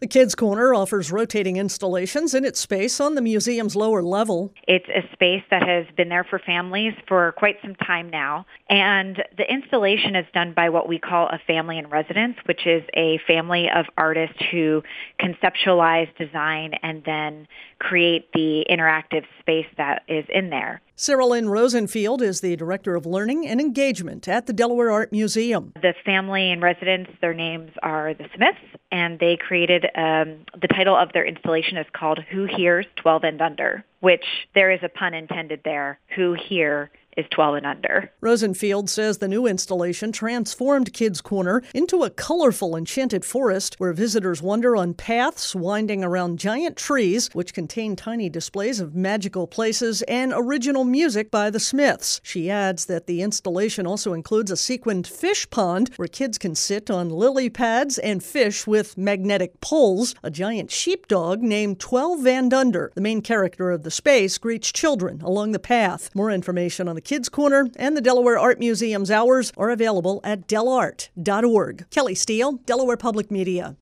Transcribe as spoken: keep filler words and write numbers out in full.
The Kids Corner offers rotating installations in its space on the museum's lower level. It's a space that has been there for families for quite some time now. And the installation is done by what we call a family in residence, which is a family of artists who conceptualize, design, and then create the interactive space that is in there. Sarah Lynn Rosenfield is the Director of Learning and Engagement at the Delaware Art Museum. The family in residence, their names are the Smiths, and they created, um, the title of their installation is called Who Hears twelve and Under, which there is a pun intended there. Who here is twelve and under. Rosenfield says the new installation transformed Kids Corner into a colorful enchanted forest where visitors wander on paths winding around giant trees, which contain tiny displays of magical places and original music by the Smiths. She adds that the installation also includes a sequined fish pond where kids can sit on lily pads and fish with magnetic poles. A giant sheepdog named twelve and Under, the main character of the space, greets children along the path. More information on the Kids Corner and the Delaware Art Museum's hours are available at del art dot org. Kelly Steele, Delaware Public Media.